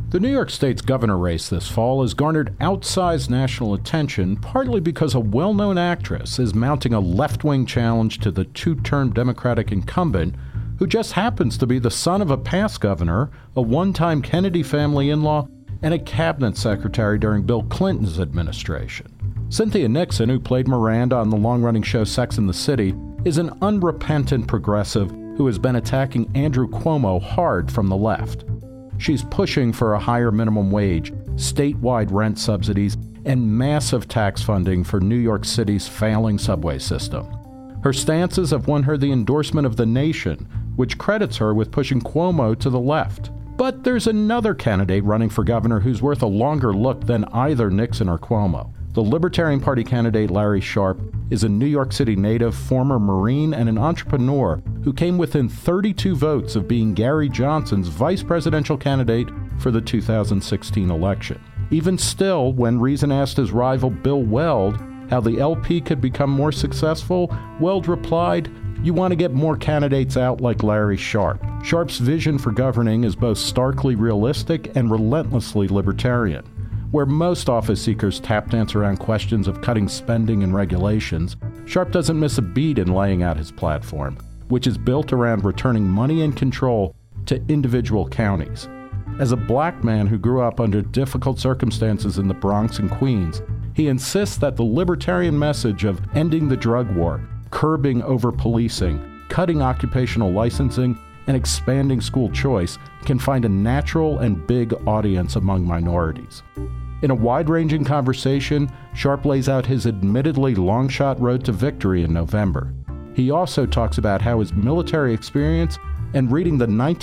The New York State's governor race this fall has garnered outsized national attention, partly because a well-known actress is mounting a left-wing challenge to the two-term Democratic incumbent, who just happens to be the son of a past governor, a one-time Kennedy family in-law, and a cabinet secretary during Bill Clinton's administration. Cynthia Nixon, who played Miranda on the long-running show Sex and the City, is an unrepentant progressive who has been attacking Andrew Cuomo hard from the left. She's pushing for a higher minimum wage, statewide rent subsidies, and massive tax funding for New York City's failing subway system. Her stances have won her the endorsement of the nation, which credits her with pushing Cuomo to the left. But there's another candidate running for governor who's worth a longer look than either Nixon or Cuomo. The Libertarian Party candidate Larry Sharpe is a New York City native, former Marine, and an entrepreneur who came within 32 votes of being Gary Johnson's vice presidential candidate for the 2016 election. Even still, when Reason asked his rival Bill Weld how the LP could become more successful, Weld replied, "You want to get more candidates out like Larry Sharpe." Sharpe's vision for governing is both starkly realistic and relentlessly libertarian. Where most office seekers tap dance around questions of cutting spending and regulations, Sharpe doesn't miss a beat in laying out his platform, which is built around returning money and control to individual counties. As a black man who grew up under difficult circumstances in the Bronx and Queens, he insists that the libertarian message of ending the drug war, curbing over-policing, cutting occupational licensing, and expanding school choice can find a natural and big audience among minorities. In a wide-ranging conversation, Sharpe lays out his admittedly long-shot road to victory in November. He also talks about how his military experience and reading the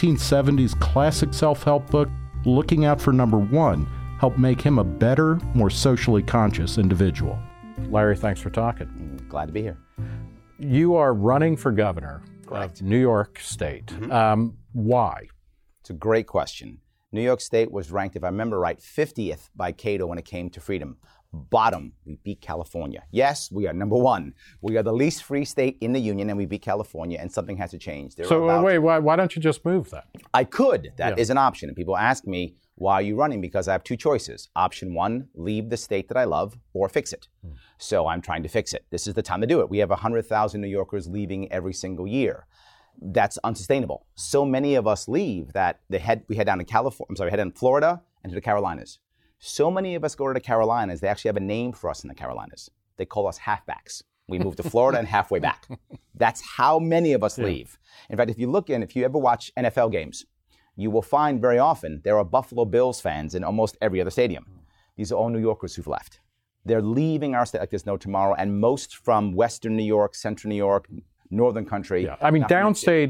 1970s classic self-help book, Looking Out for Number One, helped make him a better, more socially conscious individual. Larry, thanks for talking. Glad to be here. You are running for governor Correct. of New York State. Why? It's a great question. New York State was ranked, if I remember right, 50th by Cato when it came to freedom. Bottom, we beat California. Yes, we are number one. We are the least free state in the union, and we beat California, and something has to change. Why don't you just move that? I could. That is an option. And people ask me, why are you running? Because I have two choices. Option one, leave the state that I love, or fix it. So I'm trying to fix it. This is the time to do it. We have 100,000 New Yorkers leaving every single year. That's unsustainable. So many of us leave that we head down to head in Florida and to the Carolinas. So many of us go to the Carolinas, they actually have a name for us in the Carolinas. They call us halfbacks. We move to Florida and halfway back. That's how many of us leave. In fact, if you ever watch NFL games, you will find very often there are Buffalo Bills fans in almost every other stadium. These are all New Yorkers who've left. They're leaving our state like there's no tomorrow, and most from Western New York, Central New York, Northern country. Yeah. I mean, downstate,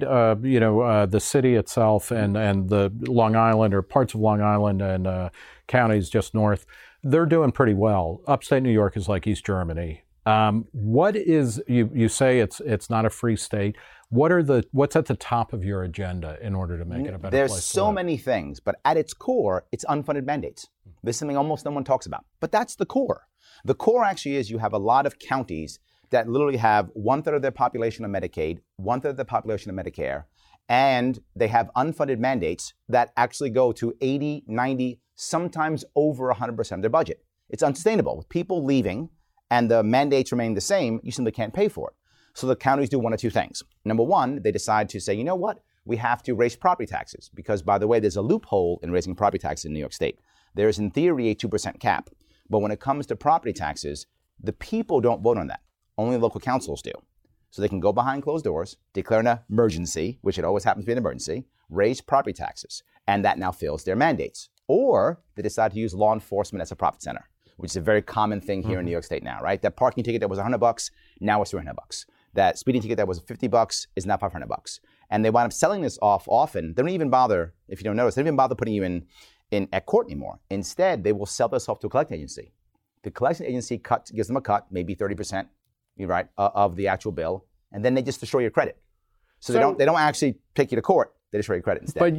the city itself and the Long Island or parts of Long Island and counties just north, they're doing pretty well. Upstate New York is like East Germany. What is, you say it's not a free state. What's at the top of your agenda in order to make it a better place to live? There's so many things, but at its core, it's unfunded mandates. This is something almost no one talks about, but that's the core. The core actually is you have a lot of counties that literally have 1/3 of their population on Medicaid, 1/3 of the population on Medicare, and they have unfunded mandates that actually go to 80, 90, sometimes over 100% of their budget. It's unsustainable. With people leaving and the mandates remain the same, you simply can't pay for it. So the counties do one of two things. Number one, they decide to say, you know what? We have to raise property taxes because, by the way, there's a loophole in raising property taxes in New York State. There is, in theory, a 2% cap. But when it comes to property taxes, the people don't vote on that. Only local councils do. So they can go behind closed doors, declare an emergency, which it always happens to be an emergency, raise property taxes, and that now fills their mandates. Or they decide to use law enforcement as a profit center, which is a very common thing here in New York State now, right? That parking ticket that was $100, now it's $300. That speeding ticket that was $50 is now $500. And they wind up selling this off often. They don't even bother, if you don't notice, they don't even bother putting you in at court anymore. Instead, they will sell this off to a collecting agency. The collection agency gives them a cut, maybe 30%, right, of the actual bill, and then they just destroy your credit. So they don't actually take you to court. They just raise credit instead. But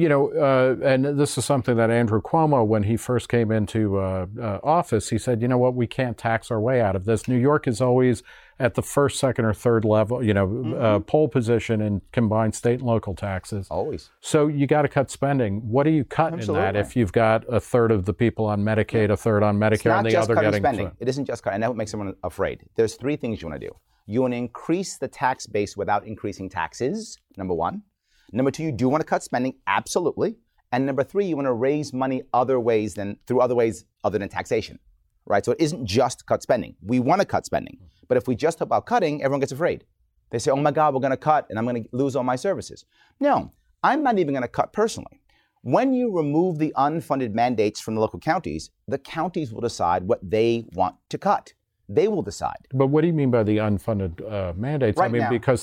and this is something that Andrew Cuomo, when he first came into office, he said, you know what, we can't tax our way out of this. New York is always at the first, second, or third level, pole position in combined state and local taxes. Always. So you got to cut spending. What do you cut in that if you've got a third of the people on Medicaid, a third on Medicare, and the other getting spending. It isn't just cutting, and that would make someone afraid. There's three things you want to do. You want to increase the tax base without increasing taxes, number one. Number two, you do want to cut spending, absolutely. And number three, you want to raise money through other ways other than taxation, right? So it isn't just cut spending. We want to cut spending. But if we just talk about cutting, everyone gets afraid. They say, oh my God, we're going to cut and I'm going to lose all my services. No, I'm not even going to cut personally. When you remove the unfunded mandates from the local counties, the counties will decide what they want to cut. They will decide. But what do you mean by the unfunded mandates? Right now, because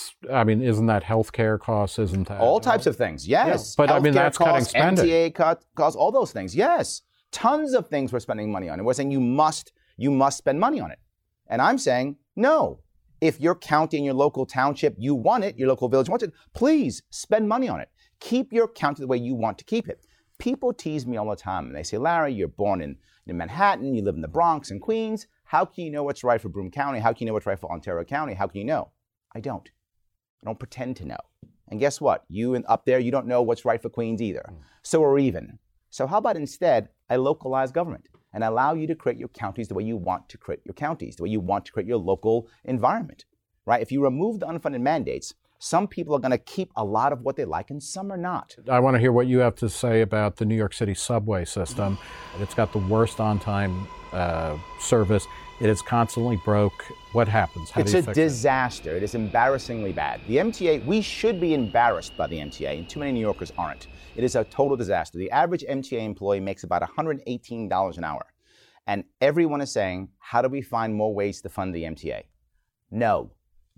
isn't that healthcare costs? Isn't that all types of things? Yes. Yeah, but that's costs, cutting spending. MTA costs, all those things. Yes. Tons of things we're spending money on. And we're saying you must spend money on it. And I'm saying, no. If your county and your local township, you want it, your local village wants it, please spend money on it. Keep your county the way you want to keep it. People tease me all the time and they say, Larry, you're born in Manhattan, you live in the Bronx and Queens. How can you know what's right for Broome County? How can you know what's right for Ontario County? How can you know? I don't pretend to know. And guess what? You up there, you don't know what's right for Queens either. So we're even. So how about instead I localize government and allow you to create your counties the way you want to create your counties, the way you want to create your local environment, right? If you remove the unfunded mandates, some people are going to keep a lot of what they like and some are not. I want to hear what you have to say about the New York City subway system. It's got the worst on-time service. It is constantly broke. What happens? It's a disaster. It is embarrassingly bad. The MTA, we should be embarrassed by the MTA, and too many New Yorkers aren't. It is a total disaster. The average MTA employee makes about $118 an hour. And everyone is saying, how do we find more ways to fund the MTA? No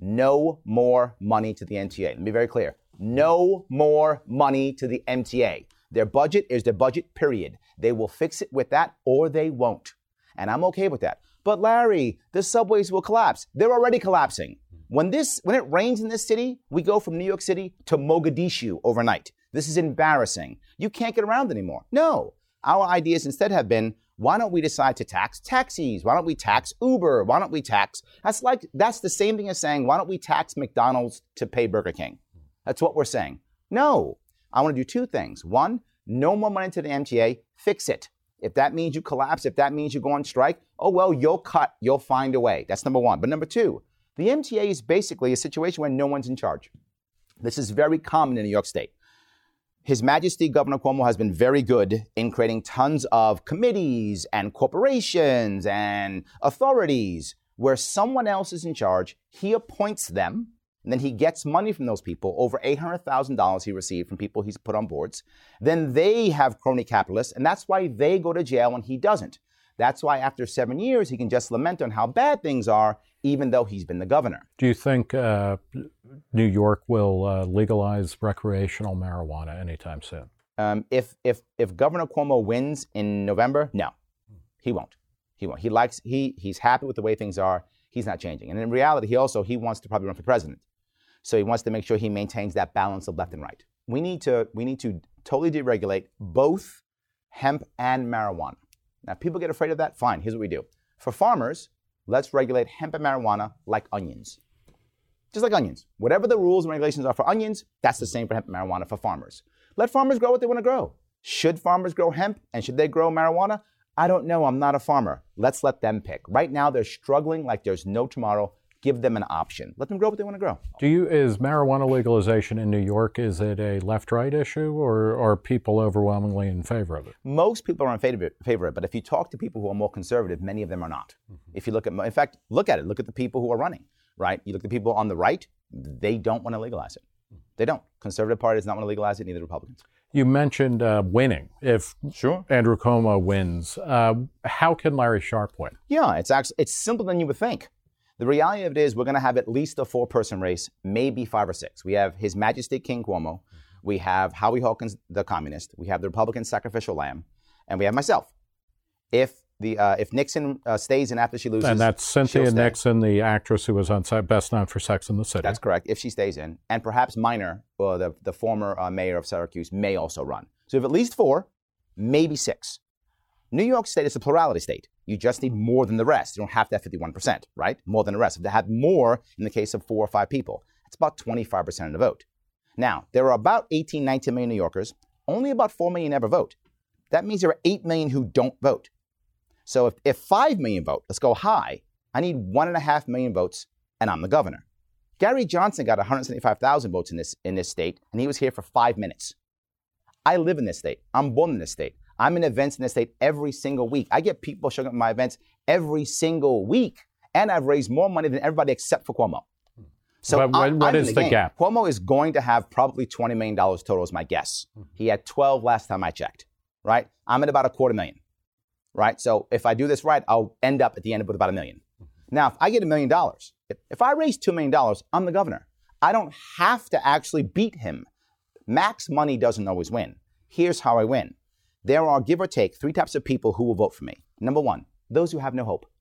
more money to the MTA. Let me be very clear. No more money to the MTA. Their budget is their budget, period. They will fix it with that or they won't. And I'm okay with that. But Larry, the subways will collapse. They're already collapsing. When it rains in this city, we go from New York City to Mogadishu overnight. This is embarrassing. You can't get around anymore. No. Our ideas instead have been, why don't we decide to tax taxis? Why don't we tax Uber? Why don't we tax? That's the same thing as saying, why don't we tax McDonald's to pay Burger King? That's what we're saying. No. I want to do two things. One, no more money to the MTA. Fix it. If that means you collapse, if that means you go on strike, oh, well, you'll find a way. That's number one. But number two, the MTA is basically a situation where no one's in charge. This is very common in New York State. His Majesty Governor Cuomo has been very good in creating tons of committees and corporations and authorities where someone else is in charge. He appoints them, and then he gets money from those people, over $800,000 he received from people he's put on boards. Then they have crony capitalists, and that's why they go to jail and he doesn't. That's why after 7 years, he can just lament on how bad things are, even though he's been the governor. Do you think New York will legalize recreational marijuana anytime soon? If Governor Cuomo wins in November, no, he won't. He won't. He's happy with the way things are. He's not changing. And in reality, he wants to probably run for president. So he wants to make sure he maintains that balance of left and right. We need to totally deregulate both hemp and marijuana. Now, if people get afraid of that, fine. Here's what we do. For farmers, let's regulate hemp and marijuana like onions. Just like onions. Whatever the rules and regulations are for onions, that's the same for hemp and marijuana for farmers. Let farmers grow what they want to grow. Should farmers grow hemp and should they grow marijuana? I don't know. I'm not a farmer. Let's let them pick. Right now, they're struggling like there's no tomorrow. Give them an option. Let them grow what they want to grow. Is marijuana legalization in New York, is it a left-right issue, or are people overwhelmingly in favor of it? Most people are in favor of it, but if you talk to people who are more conservative, many of them are not. Mm-hmm. If you look at the people who are running, right? You look at the people on the right, they don't want to legalize it. They don't. Conservative Party does not want to legalize it, neither do Republicans. You mentioned winning. If Andrew Cuomo wins, how can Larry Sharpe win? Yeah, it's simpler than you would think. The reality of it is we're going to have at least a 4-person race, maybe 5 or 6. We have His Majesty King Cuomo. We have Howie Hawkins, the communist. We have the Republican sacrificial lamb. And we have myself. If If Nixon stays in after she loses, and that's Cynthia Nixon, the actress who was on site, best known for Sex and the City. That's correct. If she stays in, and perhaps Minor, the former mayor of Syracuse, may also run. So if at least 4, maybe 6. New York State is a plurality state. You just need more than the rest. You don't have to have 51%, right? More than the rest. If they had more in the case of 4 or 5 people, it's about 25% of the vote. Now, there are about 18, 19 million New Yorkers. Only about 4 million ever vote. That means there are 8 million who don't vote. So if 5 million vote, let's go high, I need 1.5 million votes, and I'm the governor. Gary Johnson got 175,000 votes in this state, and he was here for 5 minutes. I live in this state. I'm born in this state. I'm in events in this state every single week. I get people showing up at my events every single week, and I've raised more money than everybody except for Cuomo. So what is the gap? Cuomo is going to have probably $20 million total is my guess. He had 12 last time I checked, right? I'm at about $250,000, right? So if I do this right, I'll end up at the end with about $1 million. Now, if I get $1 million, if I raise $2 million, I'm the governor. I don't have to actually beat him. Max money doesn't always win. Here's how I win. There are, give or take, 3 types of people who will vote for me. Number 1, those who have no hope.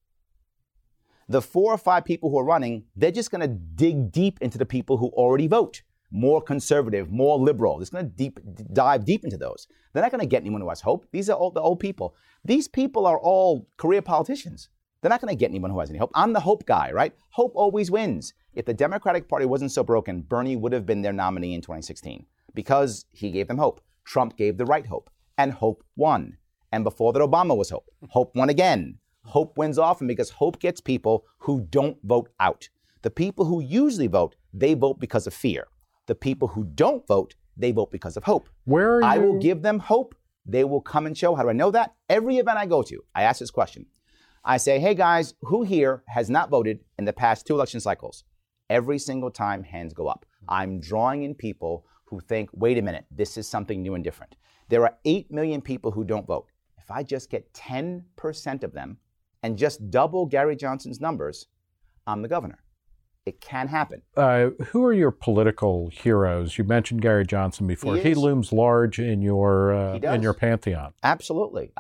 The 4 or 5 people who are running, they're just going to dig deep into the people who already vote. More conservative, more liberal. They're going to dive deep into those. They're not going to get anyone who has hope. These are all the old people. These people are all career politicians. They're not going to get anyone who has any hope. I'm the hope guy, right? Hope always wins. If the Democratic Party wasn't so broken, Bernie would have been their nominee in 2016 because he gave them hope. Trump gave the right hope, and hope won. And before that, Obama was hope. Hope won again. Hope wins often because hope gets people who don't vote out. The people who usually vote, they vote because of fear. The people who don't vote, they vote because of hope. I will give them hope. They will come and show. How do I know that? Every event I go to, I ask this question. I say, hey guys, who here has not voted in the past 2 election cycles? Every single time, hands go up. I'm drawing in people who think, wait a minute, this is something new and different. There are 8 million people who don't vote. If I just get 10% of them and just double Gary Johnson's numbers, I'm the governor. It can happen. Who are your political heroes? You mentioned Gary Johnson before. He looms large in your pantheon. Absolutely.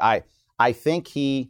I think he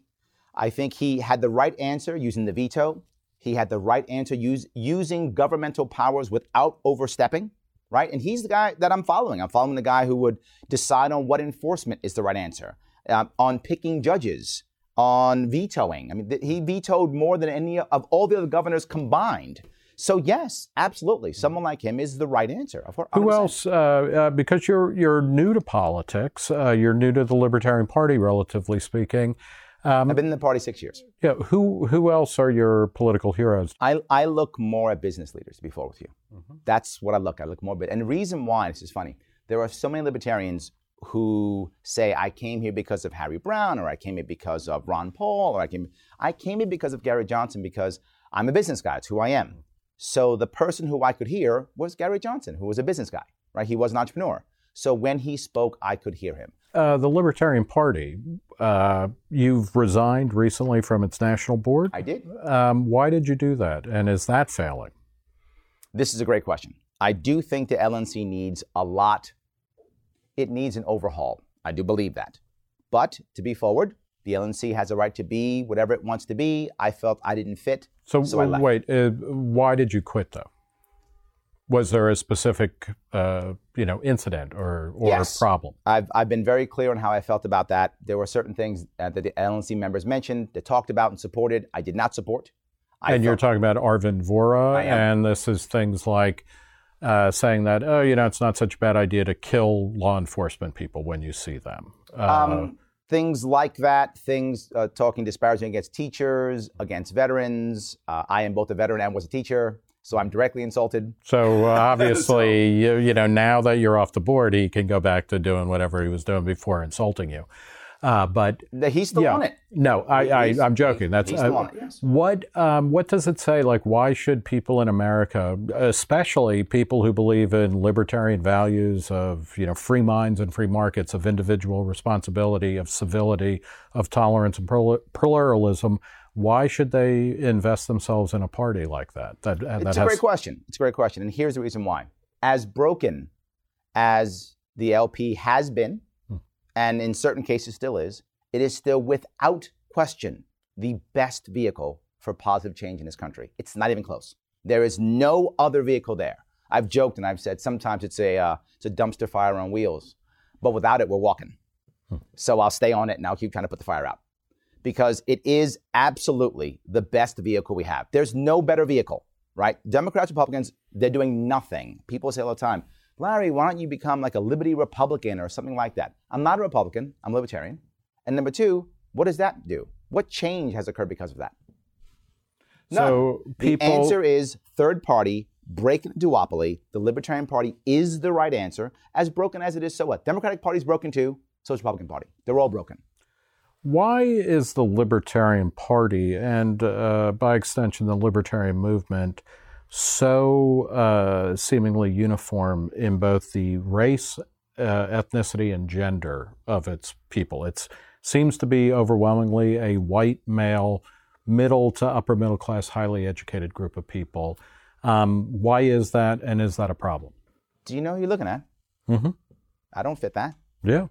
had the right answer using the veto. He had the right answer using governmental powers without overstepping, right? And he's the guy that I'm following. I'm following the guy who would decide on what enforcement is the right answer, on picking judges, on vetoing. I mean, he vetoed more than any of all the other governors combined. So yes, absolutely, someone like him is the right answer. 100%. Who else? Because you're new to politics, you're new to the Libertarian Party, relatively speaking. I've been in the party 6 years. Yeah. Who else are your political heroes? I look more at business leaders, to be fair with you. Mm-hmm. That's what I look at. I look more at. And the reason why, this is funny, there are so many libertarians who say, I came here because of Harry Brown, or I came here because of Ron Paul, or I came here because of Gary Johnson because I'm a business guy. It's who I am. So the person who I could hear was Gary Johnson, who was a business guy, right? He was an entrepreneur. So when he spoke, I could hear him. The Libertarian Party, you've resigned recently from its national board. I did. Why did you do that? And is that failing? This is a great question. I do think the LNC needs a lot. It needs an overhaul. I do believe that. But to be forward, the LNC has a right to be whatever it wants to be. I felt I didn't fit. So I left. Wait, why did you quit though? Was there a specific, incident or yes. problem? I've been very clear on how I felt about that. There were certain things that the LNC members mentioned, that talked about and supported. I did not support. You're talking about Arvind Vora, and this is things like saying that, it's not such a bad idea to kill law enforcement people when you see them. Things like that, talking disparaging against teachers, against veterans. I am both a veteran and was a teacher. So I'm directly insulted. So obviously, now that you're off the board, he can go back to doing whatever he was doing before insulting you. But he's still on it. No, I'm joking. That's he's still on it, yes. What does it say? Like, why should people in America, especially people who believe in libertarian values of free minds and free markets, of individual responsibility, of civility, of tolerance and pluralism, why should they invest themselves in a party like that? It's a great question. It's a great question. And here's the reason why. As broken as the LP has been, and in certain cases still is, it is still without question, the best vehicle for positive change in this country. It's not even close. There is no other vehicle there. I've joked and I've said sometimes it's a dumpster fire on wheels, but without it, we're walking. So I'll stay on it and I'll keep trying to put the fire out because it is absolutely the best vehicle we have. There's no better vehicle, right? Democrats, Republicans, they're doing nothing. People say all the time, Larry, why don't you become like a Liberty Republican or something like that? I'm not a Republican. I'm a Libertarian. And number two, what does that do? What change has occurred because of that? None. So the answer is third party, break into duopoly. The Libertarian Party is the right answer. As broken as it is, so what? Democratic Party is broken too. So is Republican Party. They're all broken. Why is the Libertarian Party and, by extension, the Libertarian movement so seemingly uniform in both the race, ethnicity, and gender of its people? It seems to be overwhelmingly a white male, middle to upper middle class, highly educated group of people. Why is that, and is that a problem? Do you know who you're looking at? Mm-hmm. I don't fit that. Yeah.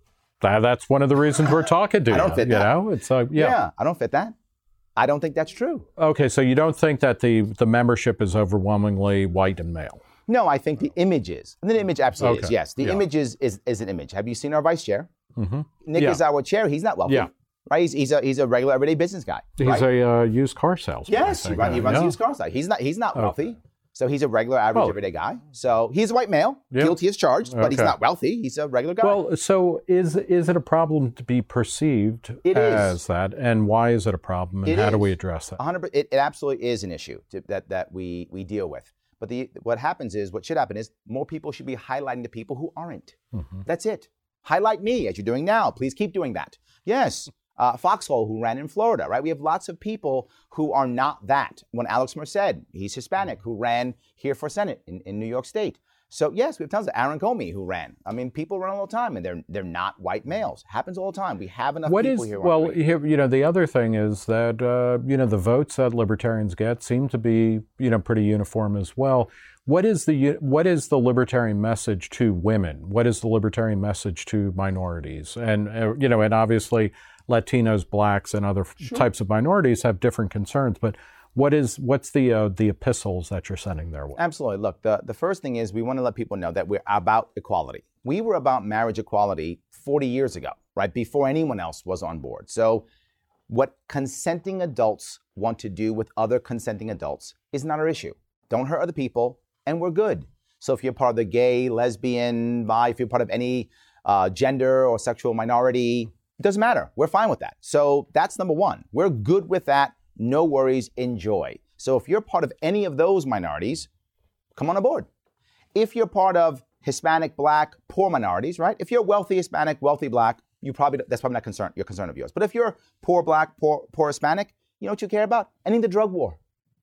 That's one of the reasons we're talking to you. I don't fit that. Know? It's yeah, I don't fit that. I don't think that's true. Okay, so you don't think that the membership is overwhelmingly white and male? No, I think the image is. And the image absolutely Okay. is, yes. The image is an image. Have you seen our vice chair? Mm-hmm. Nick is our chair. He's not wealthy. Yeah. Right? He's a regular everyday business guy. He's right? a used car salesman. Yes, he runs a used car site. He's not wealthy. So he's a regular, average, everyday guy. So he's a white male, guilty as charged, but he's not wealthy. He's a regular guy. Well, so is it a problem to be perceived as that? And why is it a problem? And how do we address that? 100%. It absolutely is an issue that we deal with. But what should happen is more people should be highlighting the people who aren't. Mm-hmm. That's it. Highlight me, as you're doing now. Please keep doing that. Yes. Foxhole, who ran in Florida, right? We have lots of people who are not that. When Alex Merced, he's Hispanic, who ran here for Senate in New York State. So yes, we have tons of Aaron Comey who ran. I mean, people run all the time, and they're not white males. Happens all the time. We have enough people here. Well, here, the other thing is that the votes that libertarians get seem to be pretty uniform as well. What is the libertarian message to women? What is the libertarian message to minorities? And and obviously Latinos, blacks, and other types of minorities have different concerns. But what's the epistles that you're sending their way? Absolutely. Look, the first thing is we want to let people know that we're about equality. We were about marriage equality 40 years ago, right? Before anyone else was on board. So what consenting adults want to do with other consenting adults is not our issue. Don't hurt other people, and we're good. So if you're part of the gay, lesbian, bi, if you're part of any gender or sexual minority, it doesn't matter. We're fine with that. So that's number one. We're good with that. No worries. Enjoy. So if you're part of any of those minorities, come on aboard. If you're part of Hispanic, black, poor minorities, right? If you're wealthy Hispanic, wealthy black, that's probably not your concern of yours. But if you're poor black, poor Hispanic, you know what you care about? Ending the drug war.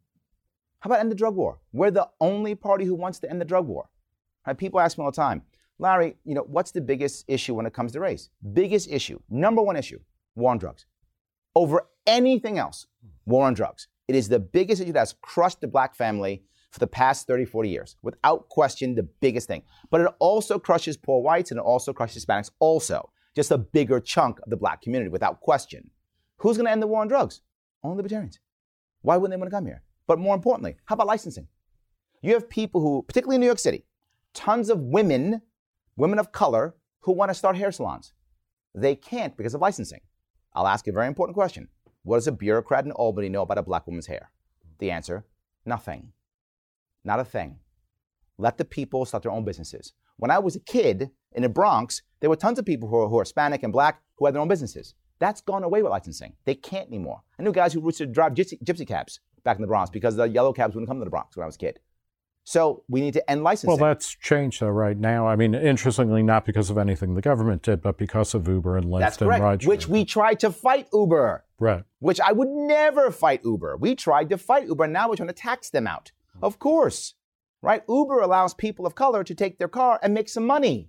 How about end the drug war? We're the only party who wants to end the drug war. Right? People ask me all the time, Larry, what's the biggest issue when it comes to race? Biggest issue, number one issue, war on drugs. Over anything else, war on drugs. It is the biggest issue that's crushed the black family for the past 30, 40 years. Without question, the biggest thing. But it also crushes poor whites and it also crushes Hispanics also. Just a bigger chunk of the black community, without question. Who's going to end the war on drugs? Only libertarians. Why wouldn't they want to come here? But more importantly, how about licensing? You have people who, particularly in New York City, tons of women of color who want to start hair salons. They can't because of licensing. I'll ask you a very important question. What does a bureaucrat in Albany know about a black woman's hair? The answer, nothing. Not a thing. Let the people start their own businesses. When I was a kid in the Bronx, there were tons of people who are Hispanic and black who had their own businesses. That's gone away with licensing. They can't anymore. I knew guys who used to drive gypsy cabs back in the Bronx because the yellow cabs wouldn't come to the Bronx when I was a kid. So we need to end licensing. Well, that's changed though right now. I mean, interestingly, not because of anything the government did, but because of Uber and Lyft. That's correct. And rideshare. Which we tried to fight Uber. Right. Which I would never fight Uber. We tried to fight Uber, and now we're trying to tax them out. Of course. Right? Uber allows people of color to take their car and make some money.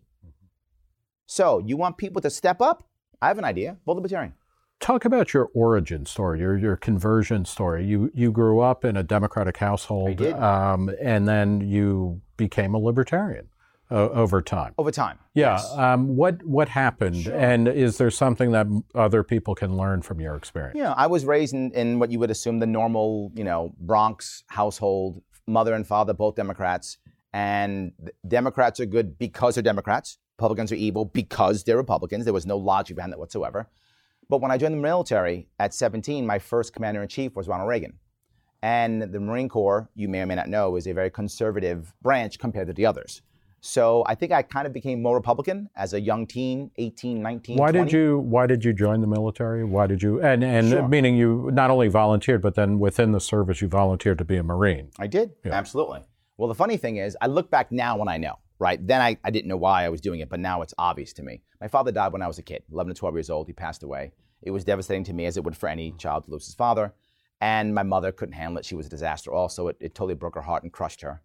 So you want people to step up? I have an idea. Vote Libertarian. Talk about your origin story, your conversion story. You grew up in a Democratic household, I did. And then you became a libertarian. over time. Over time. Yeah. Yes. What happened? Sure. And is there something that other people can learn from your experience? Yeah, I was raised in what you would assume the normal, Bronx household, mother and father, both Democrats. And Democrats are good because they're Democrats. Republicans are evil because they're Republicans. There was no logic behind that whatsoever. But when I joined the military at 17, my first commander-in-chief was Ronald Reagan. And the Marine Corps, you may or may not know, is a very conservative branch compared to the others. So I think I kind of became more Republican as a young teen, 18, 19, Why 20. Why did you join the military? Why did you, and Sure. meaning you not only volunteered, but then within the service you volunteered to be a Marine? I did, absolutely. Well, the funny thing is, I look back now when I know, right? Then I didn't know why I was doing it, but now it's obvious to me. My father died when I was a kid, 11 to 12 years old. He passed away. It was devastating to me, as it would for any child to lose his father. And my mother couldn't handle it. She was a disaster also. It totally broke her heart and crushed her.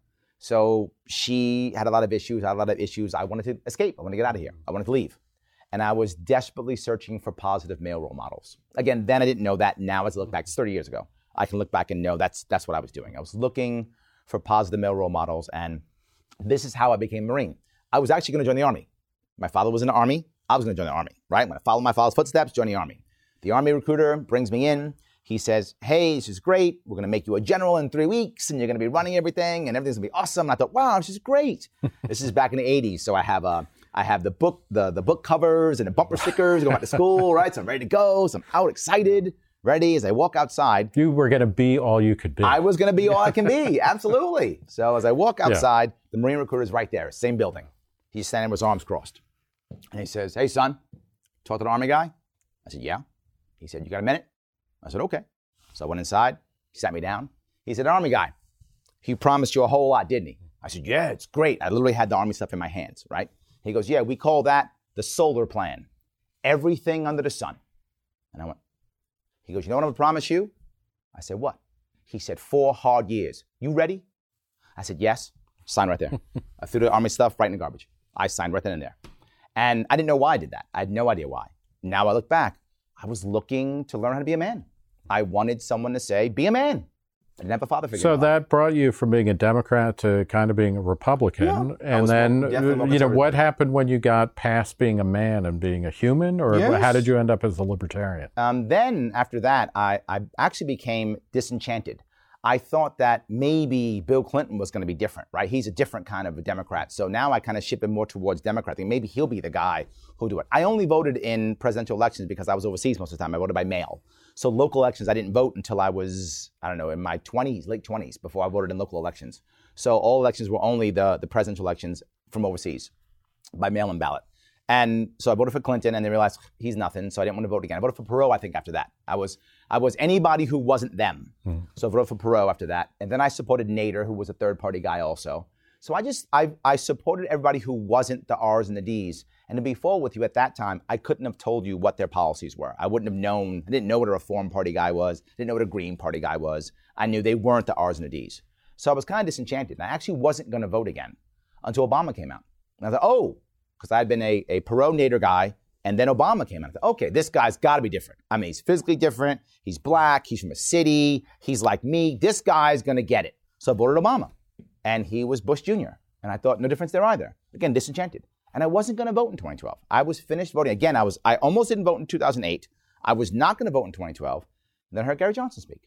So she had a lot of issues. I had a lot of issues. I wanted to escape. I wanted to get out of here. I wanted to leave. And I was desperately searching for positive male role models. Again, then I didn't know that. Now, as I look back, it's 30 years ago. I can look back and know that's what I was doing. I was looking for positive male role models, and this is how I became a Marine. I was actually going to join the Army. My father was in the Army. I was going to join the Army, right? I'm going to follow my father's footsteps, join the Army. The Army recruiter brings me in. He says, hey, this is great. We're going to make you a general in 3 weeks, and you're going to be running everything, and everything's going to be awesome. And I thought, wow, this is great. This is back in the 80s, so I have the book covers and the bumper stickers going back to school, right? So I'm ready to go. So I'm out excited, ready. As I walk outside, You were going to be all you could be. I was going to be all I can be, absolutely. So as I walk outside, the Marine recruiter is right there, same building. He's standing with his arms crossed. And he says, hey, son, talk to the Army guy? I said, yeah. He said, you got a minute? I said, okay. So I went inside. He sat me down. He said, Army guy, he promised you a whole lot, didn't he? I said, yeah, it's great. I literally had the Army stuff in my hands, right? He goes, yeah, we call that the solar plan. Everything under the sun. And I went, he goes, you know what I'm going to promise you? I said, what? He said, 4 hard years. You ready? I said, yes. Sign right there. I threw the Army stuff right in the garbage. I signed right then and there. And I didn't know why I did that. I had no idea why. Now I look back, I was looking to learn how to be a man. I wanted someone to say, be a man. I didn't have a father figure. So that brought you from being a Democrat to kind of being a Republican. Yeah, and then, what happened when you got past being a man and being a human? Or Yes. how did you end up as a libertarian? Then, after that, I actually became disenchanted. I thought that maybe Bill Clinton was going to be different, right? He's a different kind of a Democrat. So now I kind of ship him more towards Democrat. I think maybe he'll be the guy who'll do it. I only voted in presidential elections because I was overseas most of the time. I voted by mail. So local elections, I didn't vote until I was, in my 20s, late 20s, before I voted in local elections. So all elections were only the presidential elections from overseas by mail-in ballot. And so I voted for Clinton, and they realized he's nothing, so I didn't want to vote again. I voted for Perot, I think, after that. I was anybody who wasn't them. So I voted for Perot after that. And then I supported Nader, who was a third-party guy also. So I supported everybody who wasn't the R's and the D's. And to be full with you, at that time, I couldn't have told you what their policies were. I didn't know what a Reform Party guy was, didn't know what a Green Party guy was. I knew they weren't the R's and the D's. So I was kind of disenchanted. And I actually wasn't going to vote again until Obama came out. And I thought, because I had been a Perot Nader guy, and then Obama came out. I thought, okay, this guy's got to be different. I mean, he's physically different. He's black. He's from a city. He's like me. This guy's going to get it. So I voted Obama. And he was Bush Jr. And I thought, no difference there either. Again, disenchanted. And I wasn't going to vote in 2012. I was finished voting. Again, I almost didn't vote in 2008. I was not going to vote in 2012. And then I heard Gary Johnson speak.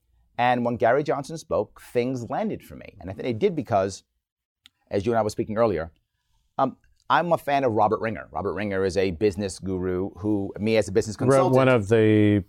And when Gary Johnson spoke, things landed for me. And I think they did because, as you and I were speaking earlier, I'm a fan of Robert Ringer. Robert Ringer is a business guru who, me as a business consultant. One of the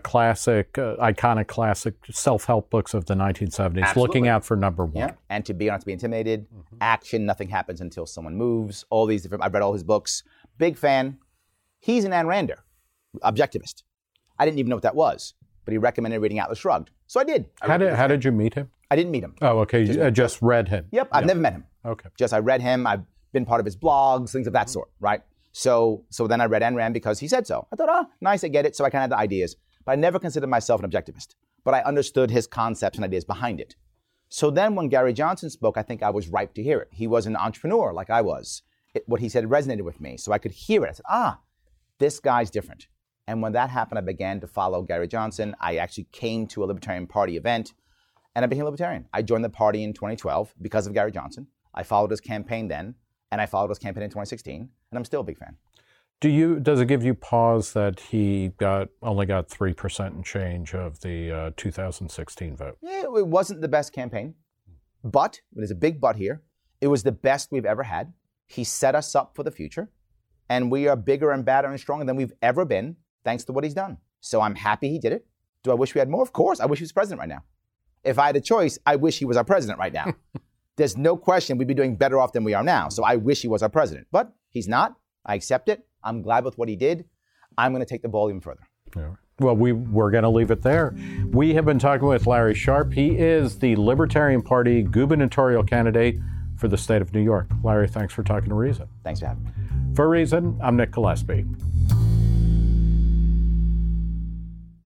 iconic classic self-help books of the 1970s, Absolutely. Looking Out for Number One. Yeah. And to be honest, to be intimidated, action, nothing happens until someone moves, all these different, I've read all his books. Big fan. He's an Ayn Rander, objectivist. I didn't even know what that was, but he recommended reading Atlas Shrugged. So I did. How did you meet him? I didn't meet him. Oh, okay. You just read him. Yep, I've never met him. Okay. I read him. I've been part of his blogs, things of that sort, right? So then I read Ayn Rand because he said so. I thought, nice, I get it. So I kind of had the ideas. But I never considered myself an objectivist. But I understood his concepts and ideas behind it. So then when Gary Johnson spoke, I think I was ripe to hear it. He was an entrepreneur like I was. What he said resonated with me. So I could hear it. I said, this guy's different. And when that happened, I began to follow Gary Johnson. I actually came to a Libertarian Party event, and I became a Libertarian. I joined the party in 2012 because of Gary Johnson. I followed his campaign then. And I followed his campaign in 2016, and I'm still a big fan. Does it give you pause that he only got 3% and change of the 2016 vote? Yeah, it wasn't the best campaign, but there's a big but here. It was the best we've ever had. He set us up for the future, and we are bigger and badder and stronger than we've ever been, thanks to what he's done. So I'm happy he did it. Do I wish we had more? Of course. I wish he was president right now. If I had a choice, I wish he was our president right now. There's no question we'd be doing better off than we are now. So I wish he was our president. But he's not. I accept it. I'm glad with what he did. I'm going to take the ball even further. Yeah. Well, we're going to leave it there. We have been talking with Larry Sharpe. He is the Libertarian Party gubernatorial candidate for the state of New York. Larry, thanks for talking to Reason. Thanks for having me. For Reason, I'm Nick Gillespie.